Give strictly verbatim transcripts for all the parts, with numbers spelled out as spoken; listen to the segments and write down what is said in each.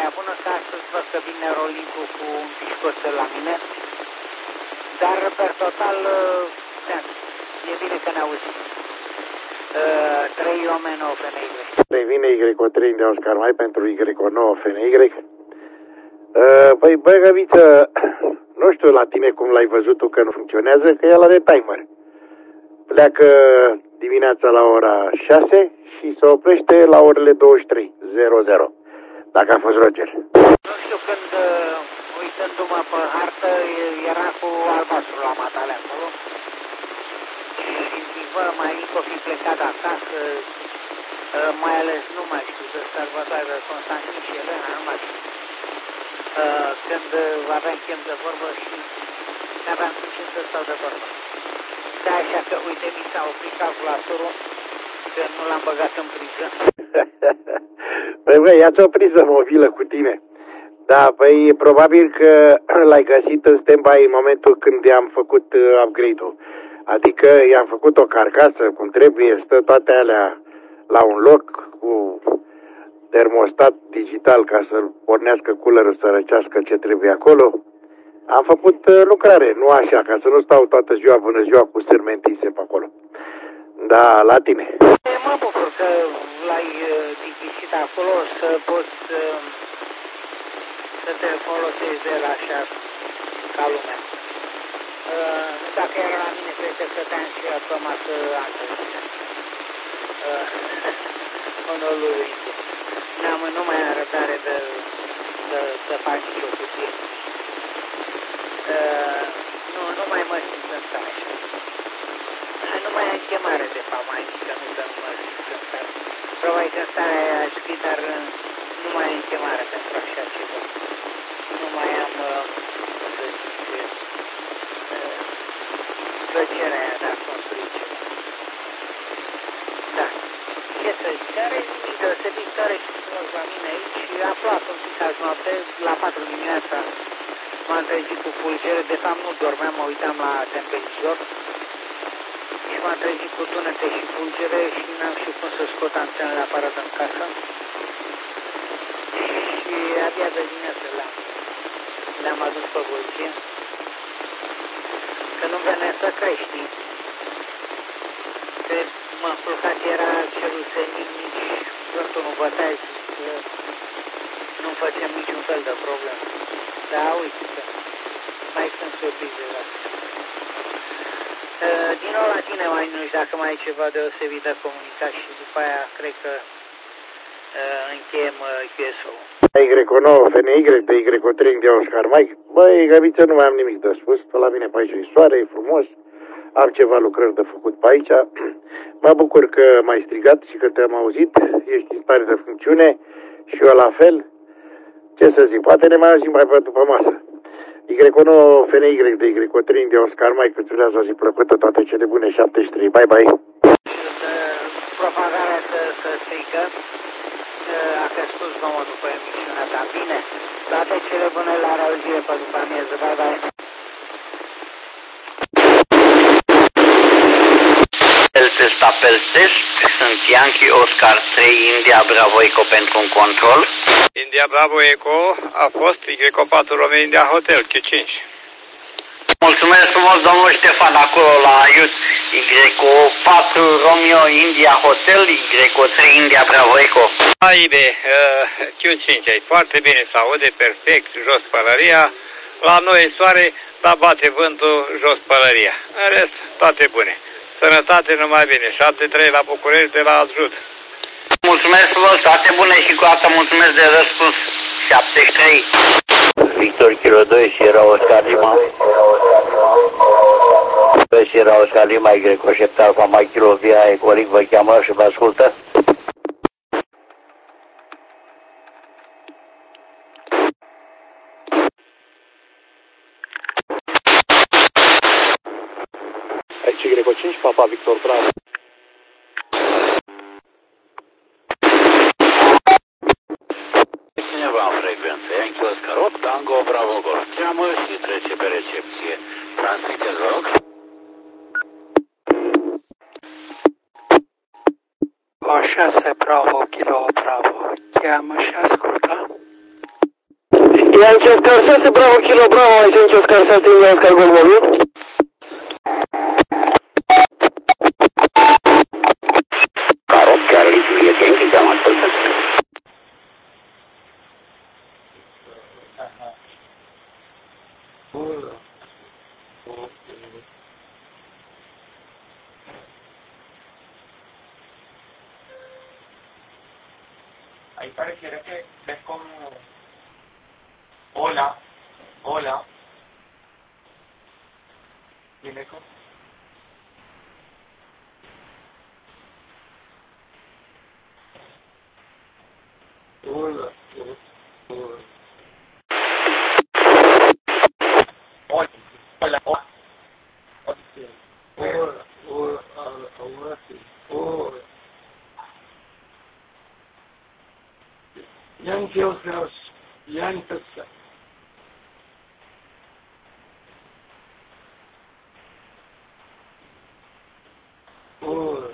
aia bună că astăzi văd că vine Rolincu cu un pișcoțel la mine, dar per total da, e bine că ne auzim. trei oameni nouă F N Y. Vine Y O trei de Oscar Mai pentru Y O nouă F N Y. Uh, păi, bă, Găviță, nu știu la tine cum l-ai văzut tu că nu funcționează, că el are timer. Pleacă dimineața la ora șase și se oprește la orele douăzeci și trei zero zero. Dacă a fost Roger. Nu știu când, uitându-mă pe hartă, era cu albastru la matale acolo. Și zic, bă, mai o fi plecat acasă, mai ales nu mai știu de sărbătoare de Constantin și Elena, nu mai știu. Când aveam timp de vorbă și n-aveam cu cine să stau de vorbă. Da, așa că, uite, mi s-a oprit calculatorul, că nu l-am băgat în priză. Păi, băi, ia-ți o priză mobilă cu tine. Da, păi, probabil că l-ai găsit în stand-by în momentul când i-am făcut upgrade-ul. Adică i-am făcut o carcasă, cum trebuie, stă toate alea la un loc, cu termostat digital ca să pornească coolerul să răcească ce trebuie acolo. Am făcut lucrare, nu așa, ca să nu stau toată ziua până ziua cu sârmentise pe acolo. Da, la tine. Mă bucur că l-ai digisit acolo, să poți să te folosești de el așa ca lumea. Dacă era la mine, cred că stăteam și eu pe masă antrenă. Monologul. N-am, nu mai am răbdare de, de, să fac nicio cutie. Nu, nu mai mă simt în stare așa. Nu mai am chemare, de fapt, mai zic că nu, că nu mă simt în stare. Probabil că în starea aia aș fi, dar nu mai am chemare pentru așa ceva. Nu mai am, cum să zic, plăcerea aia de a construi ceva. Da. Ce să zic, are nimic deosebit, tare și frumos la mine aici și aflat un pic azi noapte, la patru dimineața m-am trezit cu fulgere, de fapt nu dormeam, mă uitam la temperizor și m-am trezit cu tunete și fulgere și n-am știut cum să scot antenele aparat în casă și abia de dimineață le-am, le-am adus pe poliție. Că nu venea să crești. Că m-a culcat, era cerul senin, nici vântul nu bătea, nu-mi facem niciun fel de problemă. Dar uite că mai sunt surprize la asta. Din nou la tine, mai nu știu dacă mai ai ceva deosebit de comunicat și după aia cred că încheiem Q S-ul. Y O nouă F N Y de Y O trei de Oscar Mike. Băi, Găviță, nu mai am nimic de spus. Pe la mine pe aici e soare, e frumos. Am ceva lucrări de făcut pe aici. Mă bucur că m-ai strigat și că te-am auzit. Ești în stare de funcțiune și eu la fel. Ce să zic, poate ne mai auzim mai pe după masă. Y O nouă F N Y de Y O trei de Oscar Mike. Îți urează o zi plăcută, toate cele bune, șaptezeci și trei. Bye, bye. Propagarea să, să strică. A crescut nouă după emisiunea ta. Bine, toate cele bune la reauzire pe după amieză. Bye, bye. El test, apel test, sunt Yankee Oscar trei, India Bravo Eco pentru un control. India Bravo Eco a fost Y O patru Romeo India Hotel, Q cinci. Mulțumesc frumos, domnul Ștefan, acolo la Y O patru Romeo India Hotel, Y O trei India Bravo Eco. Haide, uh, Q cinci aici, foarte bine, se aude perfect, jos pălăria. La noi e soare, dar bate vântul, jos pălăria. În rest, toate bune. Sănătate, numai bine. șapte trei la București de la Aljut. Mulțumesc frumos, toate bune și cu asta mulțumesc de răspuns. șaptezeci și trei. Victor Kilo doi, Sierra Oscar Lima. Pe Sierra Oscar Lima, Y O șapte Alfa Mike Kilo Via Ecolic vă cheamă și vă ascultă. Aici Y O cinci, Papa Victor Bravo. Cineva în frecvență, Yankee Oscar opt, Tango Bravo Golf. Cheamă și trece pe recepție. Transmiteți, vă rog. La șase Bravo, Kilo Bravo. Cheamă și ascultă. Yankee Oscar șase, Bravo, Kilo, Bravo, Yankee Oscar șase, Yankee Oscar Golf Mobil. Carot, Charlie, Juliet, Yankee, te-am ascultat. Ahí pareciera que ves como hola, hola, tiene como hola, hola, hola, hola, hola, hola, hola, ahora sí, hola. Yankee Oscar, Yankee Oscar. Hola.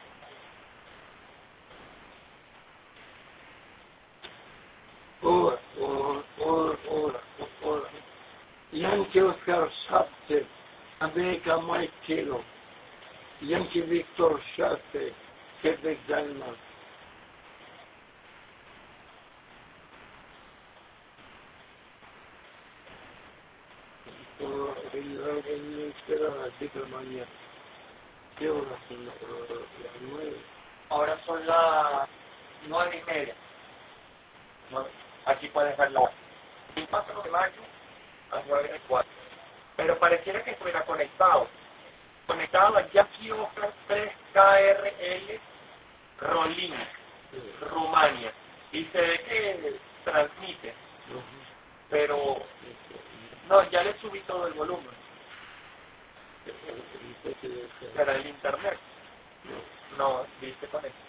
Hola, hola, hola, hola, hola. Yankee Oscar șapte, America Mike Kilo, Yankee Victor șase, Quebec Danemark. Ahora son las nueve y media. Aquí puedes ver la hora. El paso de mayo a las nueve y cuatro. Pero pareciera que estuviera conectado. Conectado a Yankee Oscar tres K R L Rolling, Rumania. Y se ve que transmite. Pero no, ya le subí todo el volumen. ¿Será el internet? No, dice con esto.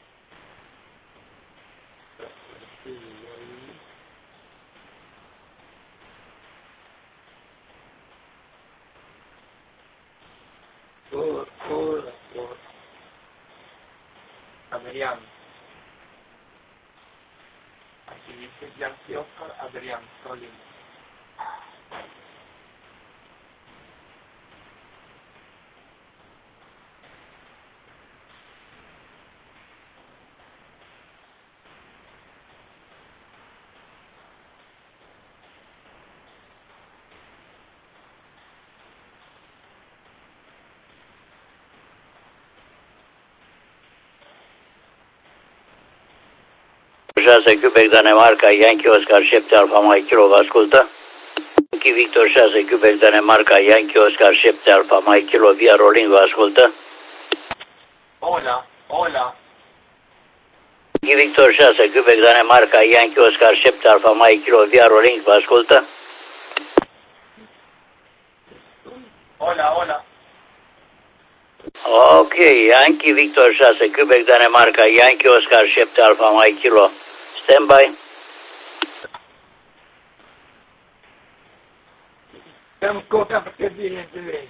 Hola, hola, hola. Adrián. Aquí dice Yankee Oscar Adrián Solín. șase, Quebec, Danemarca, Yankee Oscar șapte, Alfa Mike Kilo, vă ascultă? Yankee Victor șase, Quebec, Danemarca, Yankee Oscar șapte, Alfa Mike Kilo, via Rolling, vă ascultă? Hola, hola. Yankee Victor șase, Quebec, Danemarca, Yankee Oscar șapte, Alfa Mike Kilo, via Rolling, vă ascultă? Hola, hola. Ok, Yankee Victor șase, Quebec, Danemarca, Yankee Oscar șapte, Alfa Mike Kilo, stand-by. Am căutat foarte bine de ei.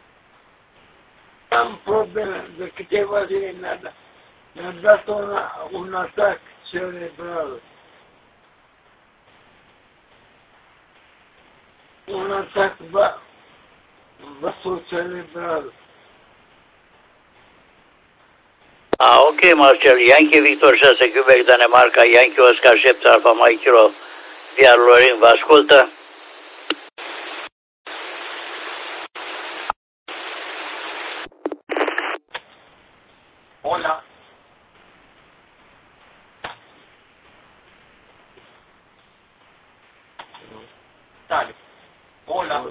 Am probleme de câteva zile mi-a dat, mi-a dat un, un atac cerebral. Un atac vasocerebral. Ah, ok, Marcel, Yankee Victor șase, Quebec, Danemarca, Yankee Oscar șapte, Alfa Mike Kilo, via Rolling, vă ascultă? Hola. Dale. Hola.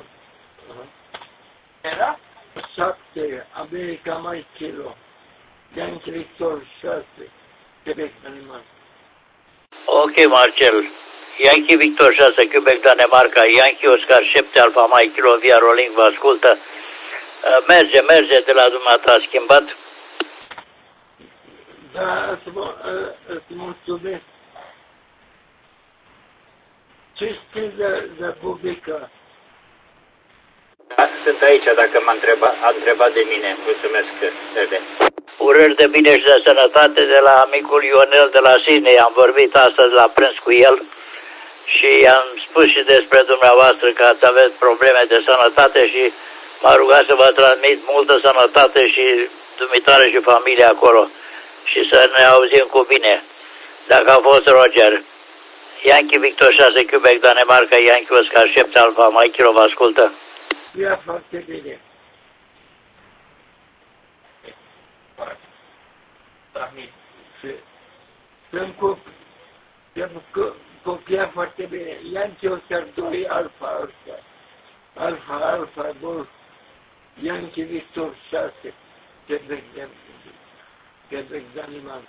¿Era? șapte, America Mike Kilo, Yankee Victor șase, Quebec Danemarca. Ok, Marcel, Yankee Victor șase, Quebec, Danemarca, Yankee Oscar șapte, Alfa Mike Kilo, via Rolling, vă ascultă? Merge, merge de la dumneata, a schimbat? Da, îți mulțumesc. Ce știi de, de Bubica? Da, sunt aici, dacă m-a întrebat, a întrebat de mine. Mulțumesc, Sede. Urări de bine și de sănătate de la amicul Ionel de la Sydney. Am vorbit astăzi la prânz cu el și am spus și despre dumneavoastră că ați avut probleme de sănătate și m-a rugat să vă transmit multă sănătate și dumitare și familia acolo și să ne auzim cu bine. Dacă a fost Roger. Yankee Victor șase, Quebec, Danemarca, Yankee Oscar șapte Alfa, Mike Kilo, vă ascultă. Ia foarte bine. Sunt cu... Copia foarte bine. Yankee Oscar doi Alfa, Oscar. Alfa, Alfa, Golf. Yankee Victor șase, Quebec, Quebec, Danemarca.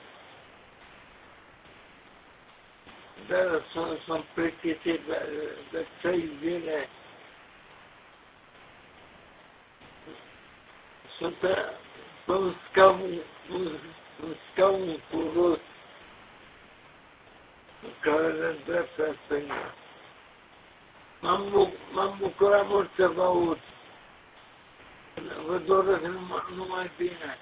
Dar sunt, sunt pregătit de, de trei zile. Sunt pe un scaun, un, un scaun cu rost care le îndreaptă stânga. M-am bucurat mult să vă aud. Vă doresc numai, numai bine.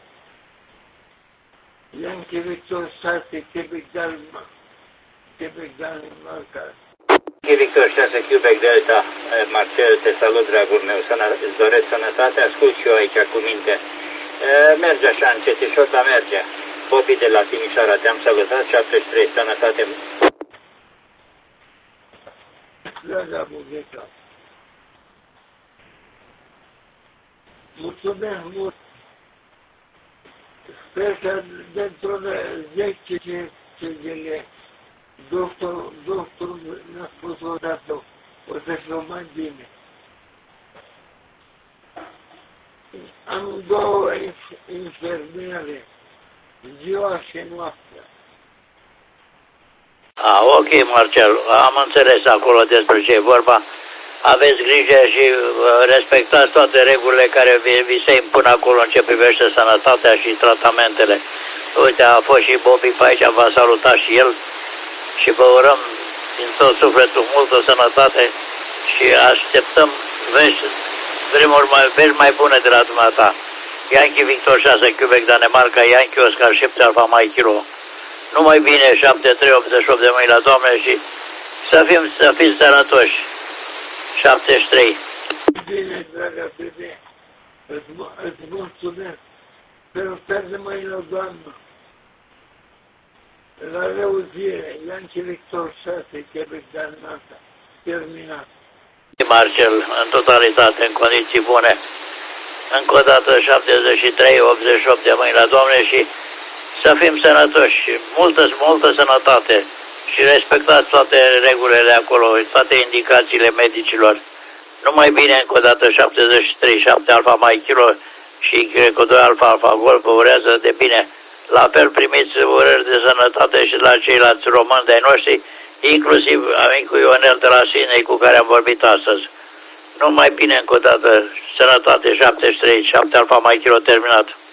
Yankee Victor șase, Quebec, Danemarca. Quebec, Danemarca. Yankee Victor șase, Quebec, Delta, Marcel, te salut, dragul meu, îți doresc sănătate, ascult și eu aici cu minte. Merge așa, încetișor, dar merge. Bobby de la Timișoara, te-am salutat, șaptezeci și trei, sănătate. Da, da, bugetă. Mulțumesc mult. Sper că dentr-o de zece zile doctorul, doctorul mi-a spus odată, o să fiu mai bine. Am două infermiere, ziua și noaptea. A, ok, Marcel, am înțeles acolo despre ce e vorba. Aveți grijă și respectați toate regulile care vi, vi se impun acolo în ce privește sănătatea și tratamentele. Uite, a fost și Bobby pe aici, v-a salutat și el și vă urăm din tot sufletul multă sănătate și așteptăm vești, vremuri mai, vești mai bune de la dumneata. Yankee Victor șase, Quebec, Danemarca, Yankee Oscar șapte Alfa, Mike Kilo. Numai bine, șapte trei optzeci și opt de mâini la Doamne și să fim, să fim sănătoși. șaptezeci și trei. Bine, dragă bebe, îți mulțumesc. Sper de mâini la Doamnă. La reuzire, Yankee Victor șase, Quebec, Danemarca. Terminat. Marcel, în totalitate, în condiții bune. Încă o dată șaptezeci și trei optzeci și opt de mâini la Doamne și să fim sănătoși, multă, multă sănătate și respectați toate regulile acolo, toate indicațiile medicilor. Numai bine, încă o dată, șaptezeci și trei, șapte Alfa, Mike Kilo și Greco doi Alfa, Alfa Golf, vă urează de bine. La fel primiți urări de sănătate și la ceilalți români de-ai noștri, inclusiv amicul Ionel de la Sinei cu care am vorbit astăzi. Numai bine, încă o dată, sănătate, șaptezeci și trei, șapte Alfa, Mike Kilo, terminat.